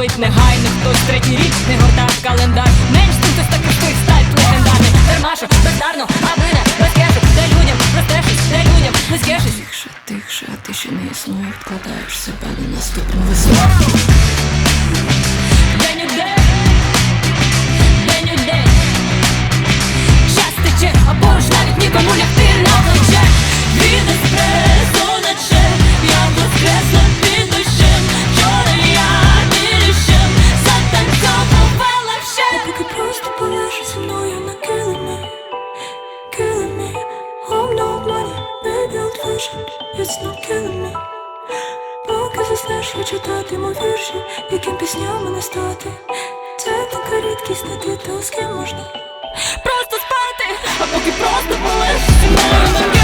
валить негайно. Хтось третій рік не гортав календар. Менш тим, хтось таки встиг стать легендарним. Дармашу, бездарно, аби не без кешу. Де людям розтешись, де людям не скешись. Тихше, тихше, а ти ще не існує. Вкладаєш себе на наступну весну. День у день, день у день. Час тече, або ж навіть нікому лягти на плече. Від еспресо наче я воскресла під дощем. Вчора я вирішив затанцьовувала ще. А поки просто полежиш зі мною на килимі. Killing me, I'm not money, baby old fashioned, it's not killing me. Поки заснеш, я читатиму вірші, яким піснями не стати. Це така рідкість, знайти то, з ким можна просто спати. А поки просто полежиш зі мною на